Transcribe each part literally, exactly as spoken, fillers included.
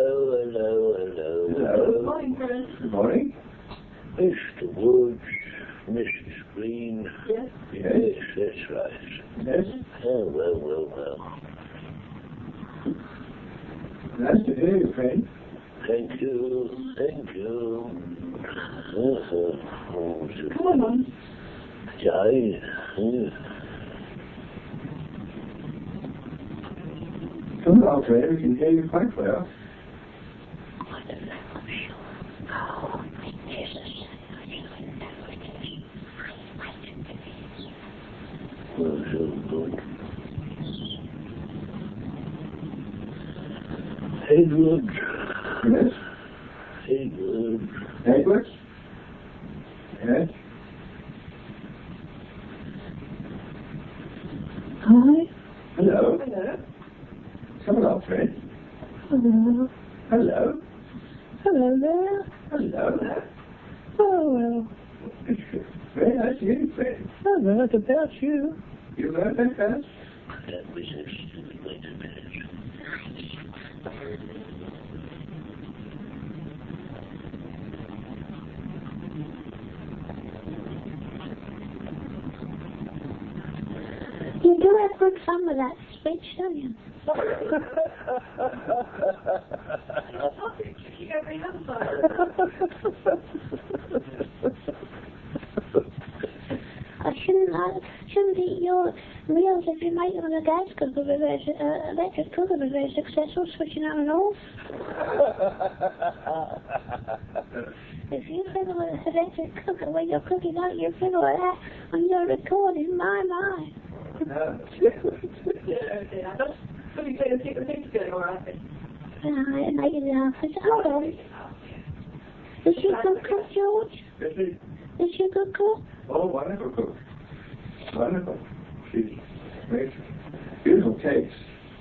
hello, hello, hello. Hello. Good morning, Chris. Good morning. Mister Woods, Missus Green. Yes. Yes, that's right. Yes. Oh, well, well, well. Nice to hear you, friend. Thank you, thank you. Uh-huh. Oh, Come on. yeah, yeah. Come on, Fred. We can hear you quite well. Oh, so good. Edward. Yes. Edward. Edward? Yes. Hi. Hello. Hello. Come along, Fred. Hello. Hello. Hello there. Hello. Oh, well. Very nice to hear you, Fred. I've heard about you. You heard that fast? That was a stupid way to manage. You do have good fun with that speech, don't you? I shouldn't, I shouldn't eat your meals if you make them on a gas cooker, but there's uh, electric cooker, but very successful, switching on and off. If you fiddle with an electric cooker when you're cooking out, you fiddle with that when you're recording, my, my. No. I don't really say the secret things going all right. Uh, it made it laugh. Hold on. Is she a good cook, George? Is she? Is she a good cook? Oh, wonderful cook. Wonderful. She makes beautiful cakes.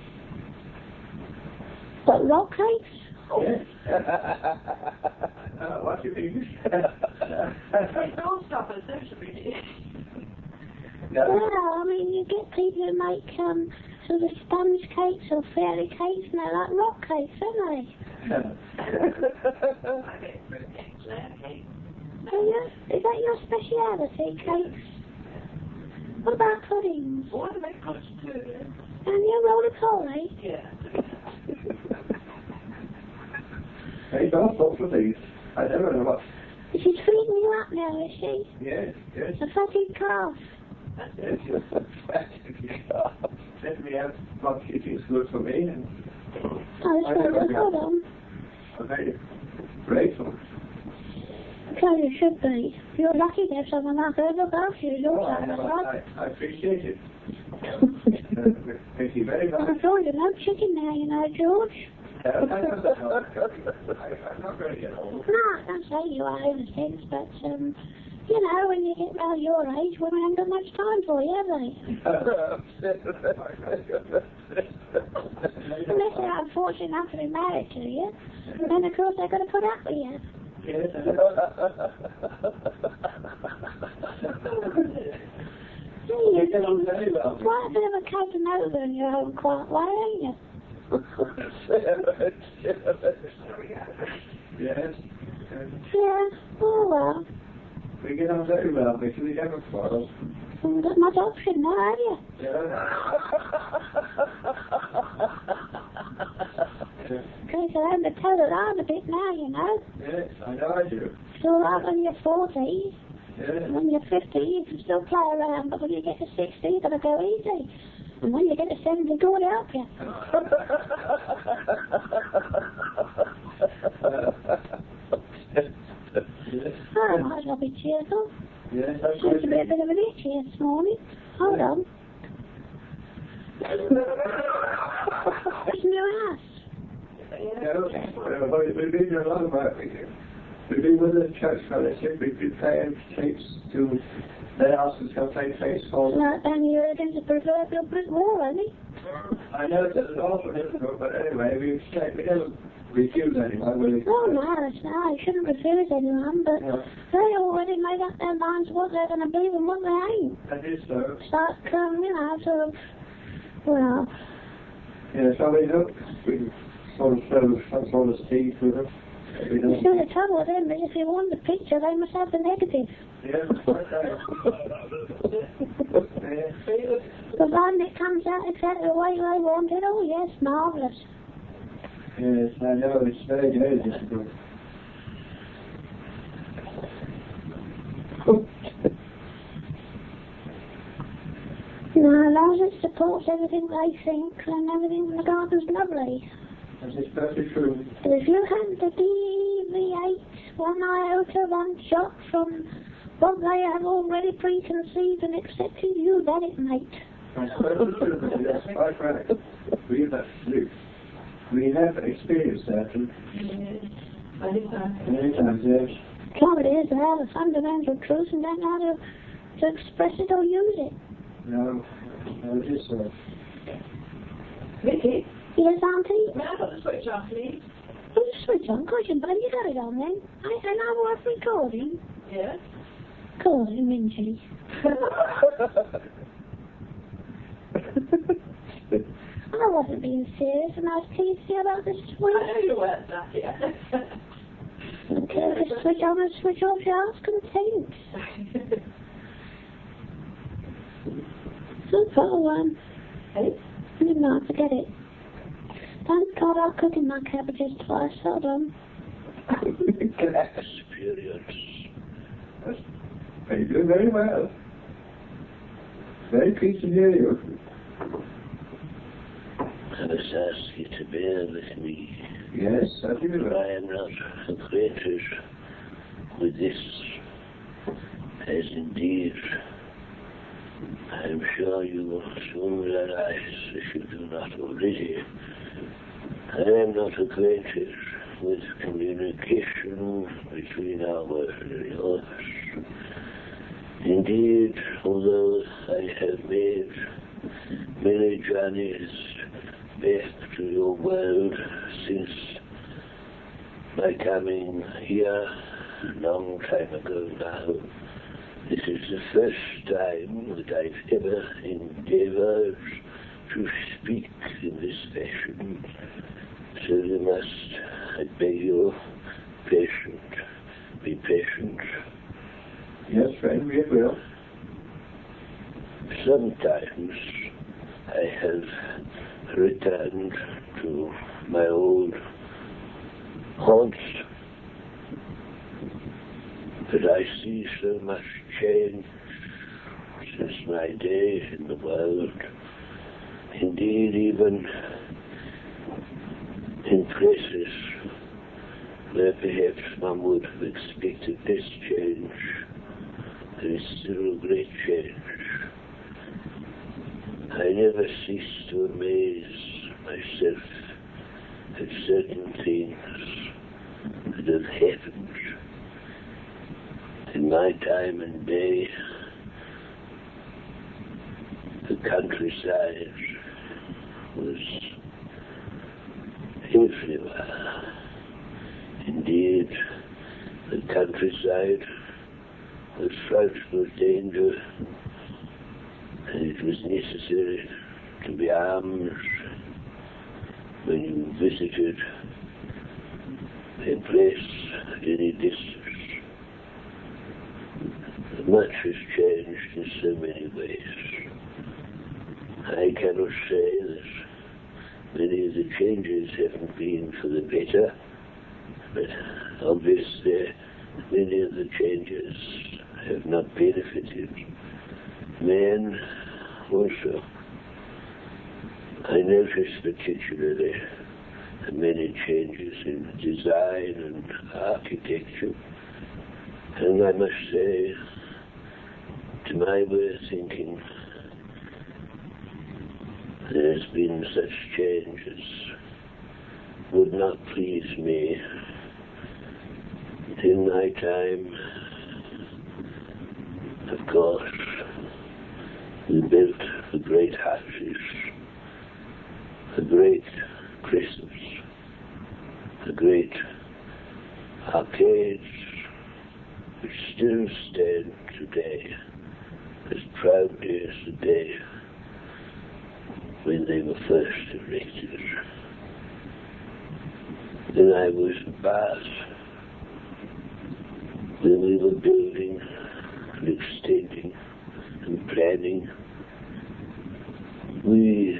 What, rock cakes? Yes. uh, what do you think? Don't stop us, don't you? No. Well, I mean, you get people who make um, sort of sponge cakes or fairy cakes, and they're like rock cakes, aren't they? Oh, yeah? Is that your speciality, cakes? What about puddings? What do they puddings too? And you roly-poly? Yeah. Hey, don't talk for these. I never know what. She's feeding you up now, is she? Yes, yes. A fatted calf. Yes, yes. Let me have what it is good for me. And Oh, it's very good. Hold on. I'm very grateful. So you should be. You're lucky to have someone like her look after you. You're Oh, I, so I, I appreciate it. Thank you very much. I told you, no chicken now, you know, George. I'm not going to get old. No, I can't say you are in a sense, but, um, you know, when you get round your age, women haven't got much time for you, have they? Unless they're unfortunate enough to be married to you. Then, of course, they've got to put up with you. Yes. You're get on very well. quite a bit of a Casanova in your own quiet way, ain't you? Yes. Yeah, oh well. We get on very well, we we never quarrel. You've got much option now, have you? Yeah. Because you're having to toe the line a bit now, you know. Yes, I know I do. It's all right when you're forty. Yes. When you're fifty, you can still play around, but when you get to sixty, you've got to go easy. And when you get to seventy, God help you. Yes. Oh, I might as well be cheerful. Yes, that's Seems to be a bit of an itch here this morning. Hold on. It's new house. No, uh, we've been doing a lot of work with you. We've been with the church fellowship, we've been playing tapes to their houses, go play face for them. Like banging your head against a proverbial brick wall, hasn't he? I know it's awful difficult, but anyway, we've said we never refuse anyone, will we? Oh, no, it's no, you shouldn't refuse anyone, but Yeah. they already made up their minds what they're going to believe and what they ain't. That is so. It's like, um, you know, sort of, well, Yeah, so we hope we sort of throw some sort of seed with them. You know. You see, the trouble with them is if you want the picture, they must have the negative. Yeah, okay. Yeah. Providing it comes out exactly the way they want it, oh yes, marvellous. Yes, I know, it's very, very difficult. No, as long as it supports everything they think, then everything in the garden's lovely. That's just perfectly true. But if you had the deviate one iota, one shot from what they have already preconceived and accepted, you let it, mate. That's perfectly true. That's quite right. We have, we have experienced that. And Many times. many times, yes. The trouble is, they have a fundamental truth and don't know how to, to express it or use it. No, no, it is so. Vicky, Yes, Auntie? may I put the switch off, please? Put the switch on. Gosh, you better you got it on then. I, and I was recording. Yes. Calling Minchie. I wasn't being serious and I was teasing you about the I know switch. you weren't that, yeah. Okay, the switch on and switch off your heart's content. Super one. Hey? Didn't I forget it. Thank God I'm cooking my cabbages twice, hold on. Experience. You do very well. Very pleased to hear you. I must ask you to bear with me. Yes, I do. For I am not acquainted with this, as indeed I am sure you will soon realize, if you do not already, I am not acquainted with communication between our yours. Indeed, although I have made many journeys back to your world since my coming here a long time ago now, this is the first time that I've ever endeavored to speak in this fashion. So you must, I beg you, patient, be patient. Yes, friend, we will. Sometimes I have returned to my old haunts, but I see so much change since my day in the world. Indeed, even in places where perhaps one would have expected this change, there is still a great change. I never cease to amaze myself at certain things that have happened in my time and day. The countryside was everywhere. Indeed, the countryside was fraught with danger, and it was necessary to be armed when you visited a place at any distance. Much has changed in so many ways. I cannot say that many of the changes haven't been for the better, but obviously many of the changes have not benefited men also. I noticed particularly the many changes in design and architecture, and I must say, to my way of thinking, there has been such change as would not please me. In my time, of course, we built the great houses, the great crystals, the great arcades, which still stand today as proudly as the day when they were first erected. When I was in Bath, when we were building and extending and planning, we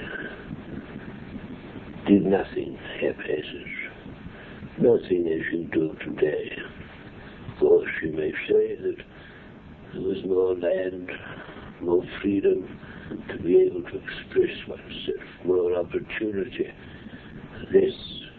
did nothing haphazard, nothing as you do today. Of course, you may say that there was more land, more freedom to be able to express oneself, more opportunity, less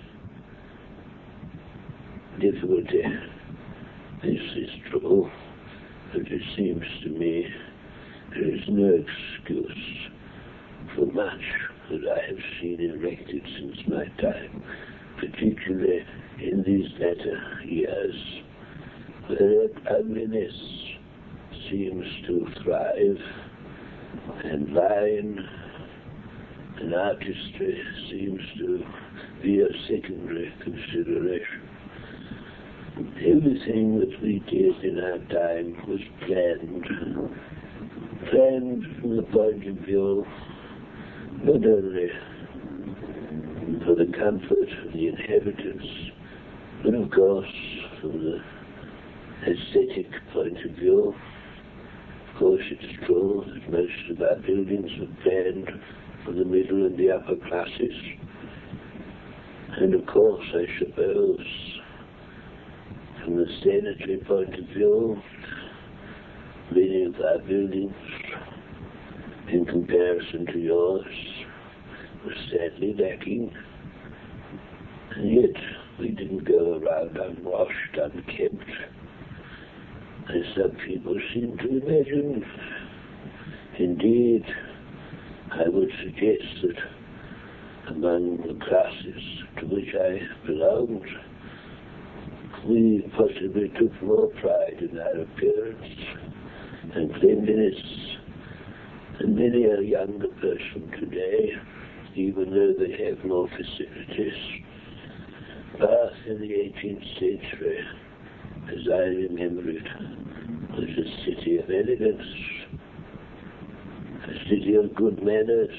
difficulty. This is true, but it seems to me there is no excuse for much that I have seen erected since my time, particularly in these latter years, where ugliness seems to thrive, and line and artistry seems to be a secondary consideration. Everything that we did in our time was planned, planned from the point of view not only for the comfort of the inhabitants, but of course from the aesthetic point of view. Of course, it's true that most of our buildings were planned for the middle and the upper classes. And of course, I suppose, from the sanitary point of view, many of our buildings, in comparison to yours, were sadly lacking. And yet, we didn't go around unwashed, unkempt, as some people seem to imagine. Indeed, I would suggest that among the classes to which I belonged, we possibly took more pride in our appearance and cleanliness than many a younger person today, even though they have more facilities. Bath in the eighteenth century, as I remember it, was a city of elegance, a city of good manners.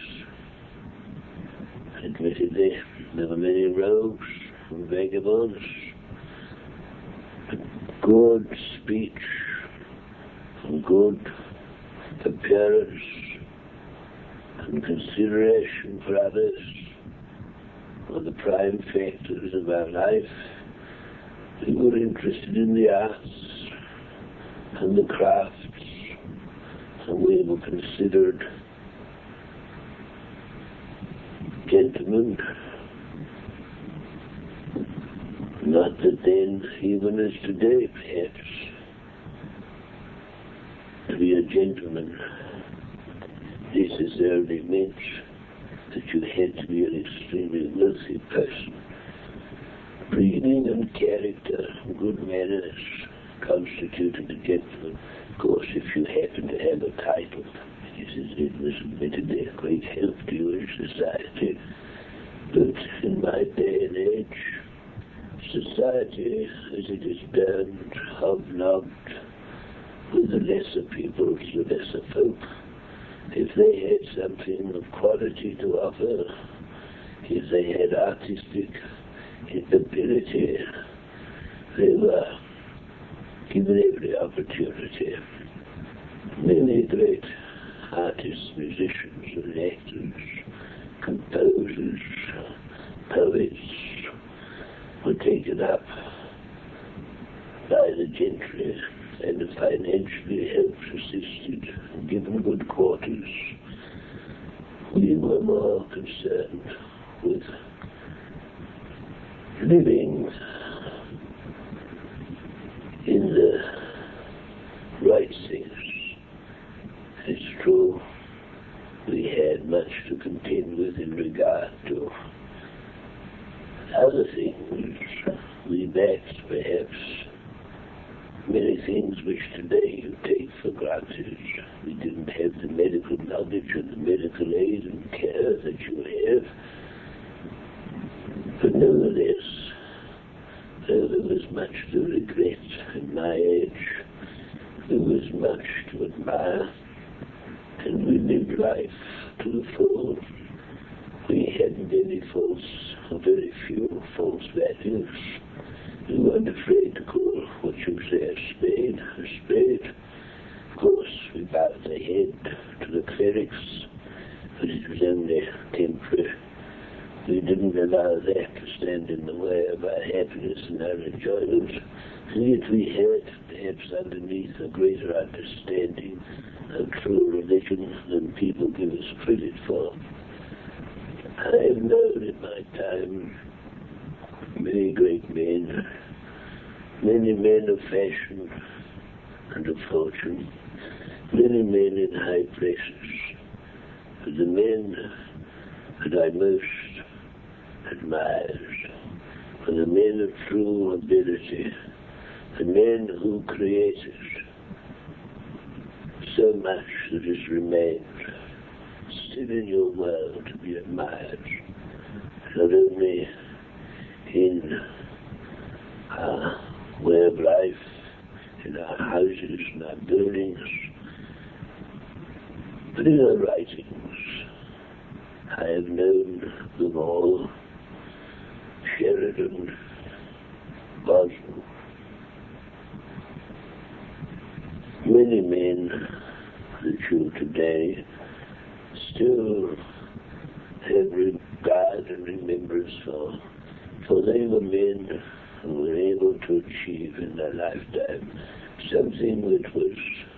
Admittedly, there were many rogues and vagabonds, but good speech and good appearance and consideration for others were the prime factors of our life. We were interested in the arts and the crafts, and we were considered gentlemen. Not that then, even as today perhaps, to be a gentleman necessarily meant that you had to be an extremely wealthy person. Breeding and character and good manners constituted a gentleman. Of course, if you happen to have a title, it was admittedly a great help to you in society. But in my day and age, society, as it is done, hobnobbed with the lesser peoples, the lesser folk. If they had something of quality to offer, if they had artistic ability, they were given every opportunity. Many great artists, musicians, and actors, composers, poets were taken up by the gentry and financially helped, assisted, and given good quarters. We were more concerned with living in the right things. It's true, we had much to contend with in regard to other things. We lacked, perhaps, many things which today you take for granted. We didn't have the medical knowledge and the medical aid and care that you have. But nevertheless, though there was much to regret in my age, there was much to admire, and we lived life to the full. We hadn't any false, or very few false values. Yes. You weren't afraid to call what you say a spade a spade. Of course, we bowed the head to the clerics, but it was only temporary. We didn't allow that to stand in the way of our happiness and our enjoyment. And yet we had, perhaps underneath, a greater understanding of true religion than people give us credit for. I have known in my time many great men, many men of fashion and of fortune, many men in high places. But the men that I most admired were the men of true ability, the men who created so much that has remained still in your world to be admired, not only in our way of life, in our houses, in our buildings, but in our writings. I have known them all: Sheridan, Boswell. Many men that you today still have regard and remembrance for, for they were men who were able to achieve in their lifetime something that was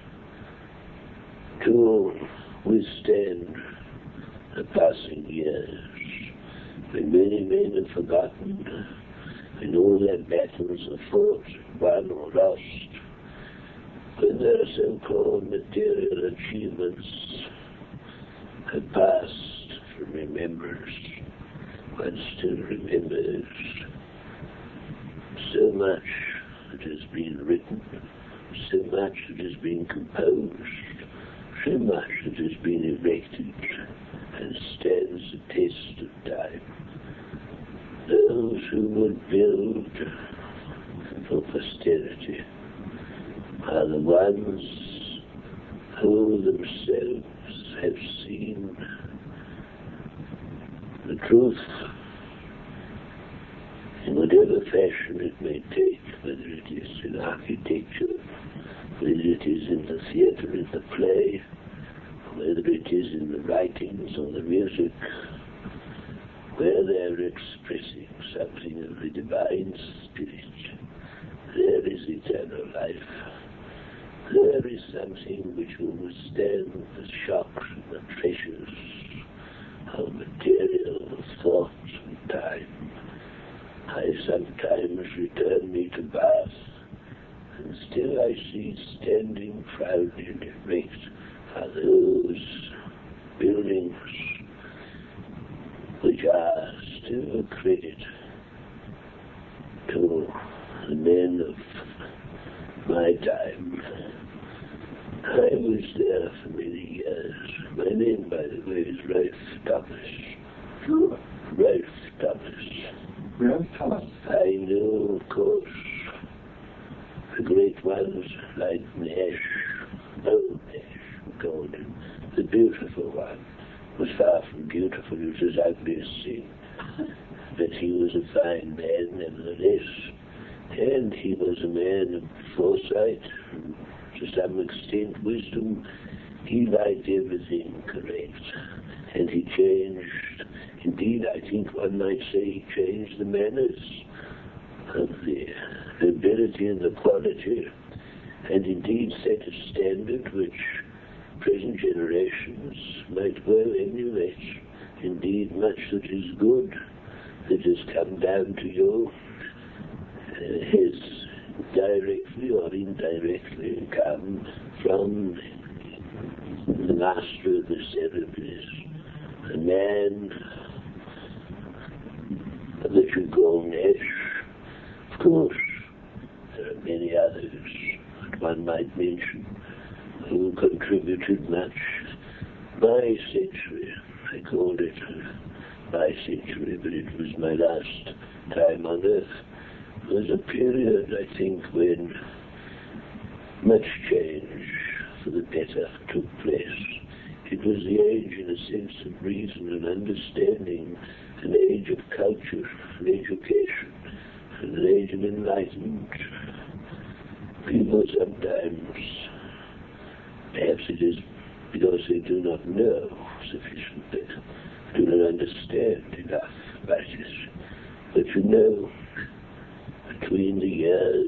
to withstand the passing years, when many men have forgotten, when all their battles are fought, won or lost, when their so-called material achievements have passed from remembrance. One still remembers so much that has been written, so much that has been composed, so much that has been erected and stands the test of time. Those who would build for posterity are the ones who themselves have seen the truth in whatever fashion it may take, whether it is in architecture, whether it is in the theatre, in the play, whether it is in the writings or the music, where they are expressing something of the divine spirit. There is eternal life. There is something which will withstand the shocks and the pressures of material thought and time. I sometimes return me to Bath, and still I see standing proudly and erect are those buildings which are still a credit to the men of my time. I was there for many years. My name, by the way, is Ralph Thomas. Sure. Ralph Thomas. Ralph Thomas. I knew, of course, the great ones like Nash, old Nash, we called him, the beautiful one. Was far from beautiful, he was as ugly as sin. But he was a fine man, nevertheless, and he was a man of foresight, to some extent wisdom. He liked everything correct, and he changed. Indeed, I think one might say he changed the manners of the ability and the quality, and indeed set a standard which present generations might well emulate. Indeed, much that is good that has come down to you uh, has directly or indirectly come from the master of the ceremonies, a man that you call Nash. Of course, there are many others that one might mention who contributed much. My century, I called it my century, but it was my last time on earth, was a period, I think, when much change for the better took place. It was the age, in a sense, of reason and understanding, an age of culture and education, in the age of enlightenment, people sometimes, perhaps it is because they do not know sufficiently, do not understand enough about it. But you know, between the years,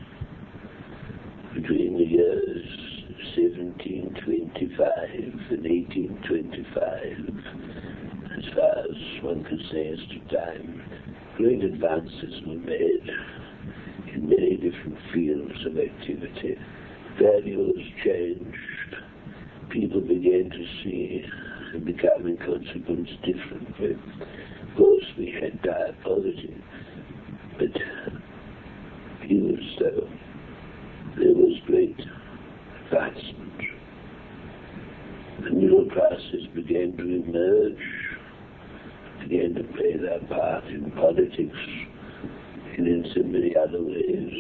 between the years seventeen twenty-five and eighteen twenty-five, as far as one can say as to time, great advances were made in many different fields of activity. Values changed. People began to see and become in consequence differently. Of course, we had dire poverty, but even so, there was great advancement. The middle classes began to emerge, began to play their part in politics and in so many other ways.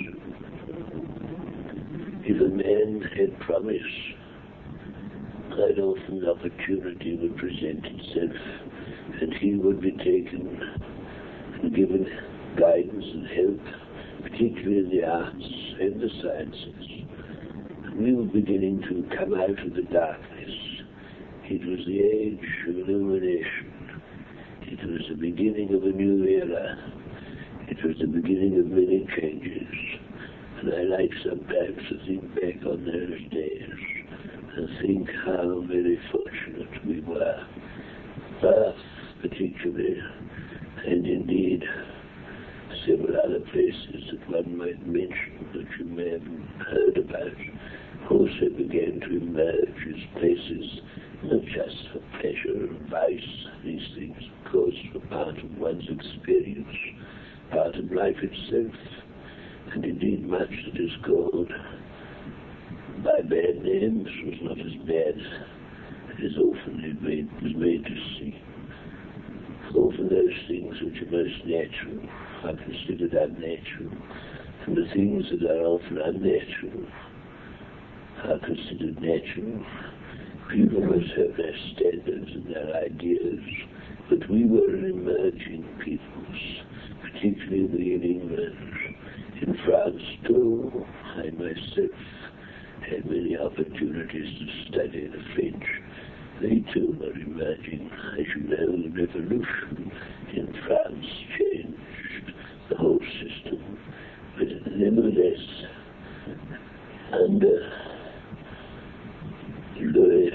If a man had promise, quite often the opportunity would present itself and he would be taken and given guidance and help, particularly in the arts and the sciences. And we were beginning to come out of the darkness. It was the age of illumination. It was the beginning of a new era. It was the beginning of many changes. And I like sometimes to think back on those days and think how very fortunate we were. Bath, particularly, and indeed several other places that one might mention that you may have heard about, also began to emerge as places not just for pleasure and vice. These things, of course, were part of one's experience, part of life itself, and indeed much that is called by bad names was not as bad as often it made, was made to seem. Often those things which are most natural are considered unnatural, and the things that are often unnatural are considered natural. People must have their standards and their ideas, but we were an emerging peoples, particularly in England. In France too, I myself had many opportunities to study the French. They too were emerging. As you know, the revolution in France changed the whole system. But nevertheless, under Louis,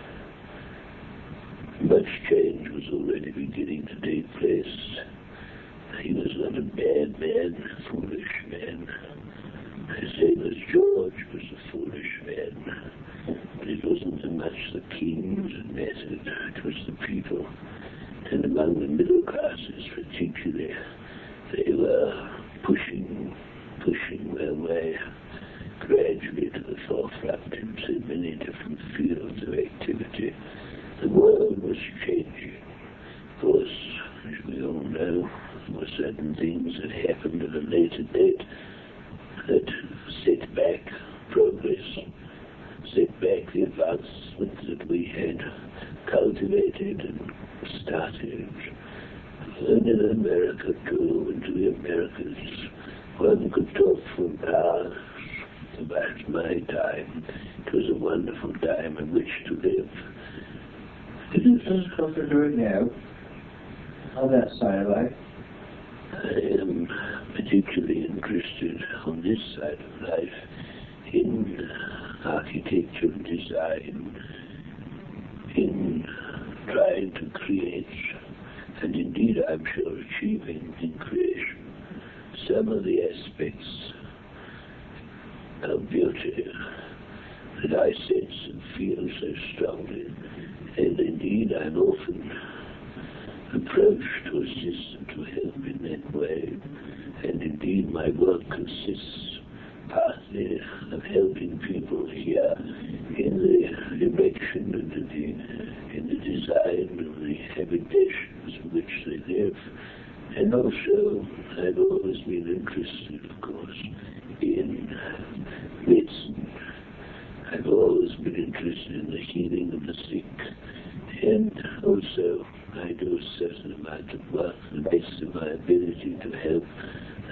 much change was already beginning to take place. He was not a bad man, a foolish man. The same as George was a foolish man. But it wasn't so much the kings that mattered, it was the people. And among the middle classes particularly, they were pushing, pushing their way gradually to the forefront in so many different fields of activity. The world was changing. Of course, as we all know, there were certain things that happened at a later date that set back progress, set back the advancement that we had cultivated and started. And in America too, into the Americas, one could talk for hours about my time. It was a wonderful time in which to live. Isn't this what you're doing now, on that side of life? I am particularly interested on this side of life in architecture and design, in trying to create, and indeed I'm sure achieving in creation, some of the aspects of beauty that I sense and feel so strongly. And indeed I'm often approached to assist and to help in that way. And indeed my work consists partly of helping people here in the erection and in the, in the design of the habitations in which they live. And also I've always been interested, of course, in medicine. I've always been interested in the healing of the sick. And also I do a certain amount of work to the best of my ability to help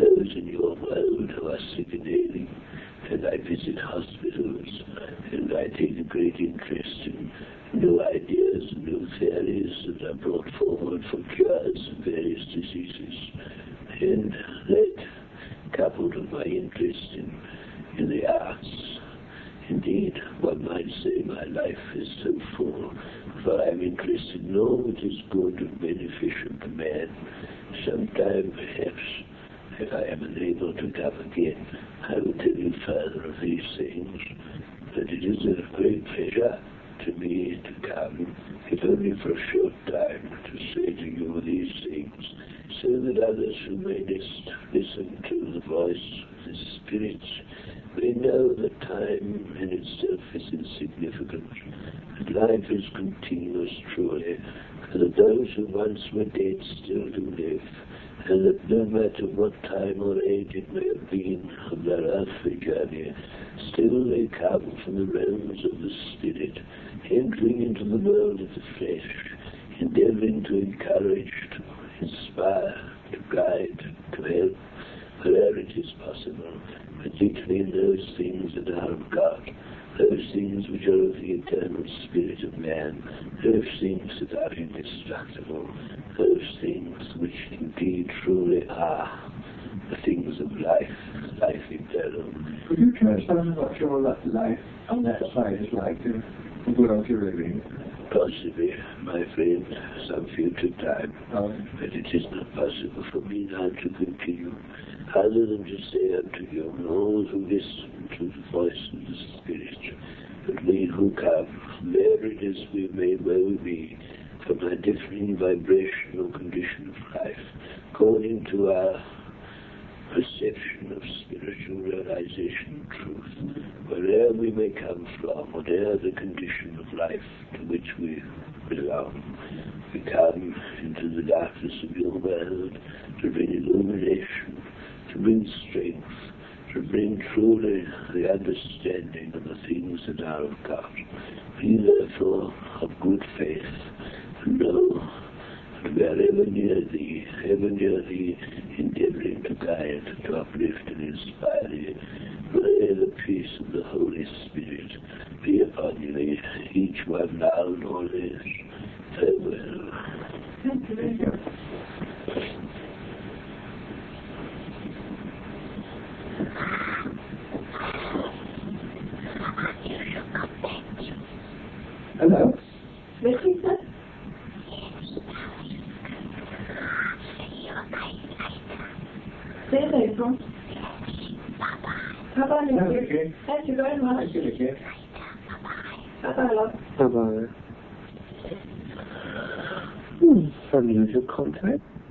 those in your world who are sick and ailing, and I visit hospitals, and I take a great interest in new ideas and new theories that are brought forward for cures of various diseases. And that, coupled with my interest in, in the arts, indeed, one might say my life is so full, for I am interested in all that is good and beneficial to man. Sometime, perhaps, if I am unable to come again, I will tell you further of these things. But it is a great pleasure to me to come, if only for a short time, to say to you these things, so that others who may just listen to the voice of the spirits may know that time in itself is insignificant, that life is continuous truly, and that those who once were dead still do live, and that no matter what time or age it may have been of their earthly journey, still they come from the realms of the spirit, entering into the world of the flesh, endeavoring to encourage, to inspire, to guide, to help, wherever it is possible, particularly in those things that are of God, those things which are of the eternal spirit of man, those things that are indestructible, those things which indeed truly are the things of life, life eternal. Could you tell us something about your life on that side is like to go out to living? Possibly, my friend, some future time, Oh. but it is not possible for me now to continue, other than to say unto you, and all who listen to the voice of the Spirit, that we who come, wherever it is we may well be, from a differing vibrational condition of life, according to our perception of spiritual realization and truth, wherever we may come from, whatever the condition of life to which we belong, we come into the darkness of your world to bring illumination, to bring strength, to bring truly the understanding of the things that are of God. Be therefore of good faith, and know that we are ever near thee, ever near thee, endeavoring to guide, to uplift and inspire thee. May the peace of the Holy Spirit be upon you, each one now and always. Farewell. Thank you. Thank you. Hello? Missing sir? Where are you from? Bye-bye, Nicky. Thank you very much. Thank you, Nicky. Bye-bye, love. Bye-bye. Hmm, unusual contact.